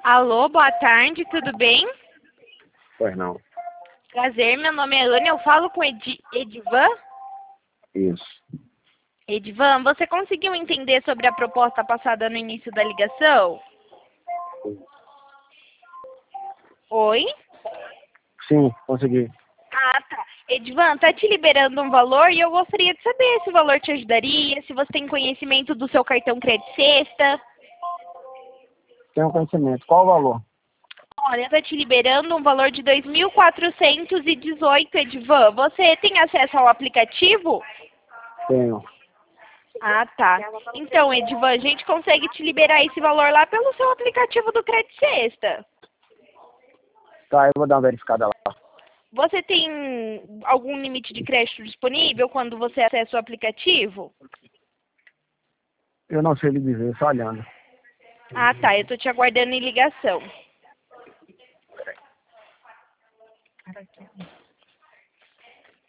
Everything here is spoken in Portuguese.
Alô, boa tarde, tudo bem? Pois não. Prazer, meu nome é Ana, eu falo com Edivan. Isso. Edivan, você conseguiu entender sobre a proposta passada no início da ligação? Oi? Sim, consegui. Ah, tá. Edivan, tá te liberando um valor e eu gostaria de saber se o valor te ajudaria, se você tem conhecimento do seu cartão Crédito Sexta. Tenho conhecimento. Qual o valor? Olha, tá te liberando um valor de 2.418, Edivan. Você tem acesso ao aplicativo? Tenho. Ah, tá. Então, Edivan, a gente consegue te liberar esse valor lá pelo seu aplicativo do Crédito Sexta. Tá, eu vou dar uma verificada lá. Você tem algum limite de crédito disponível quando você acessa o aplicativo? Eu não sei lhe dizer, só olhando. Ah, tá. Eu tô te aguardando em ligação.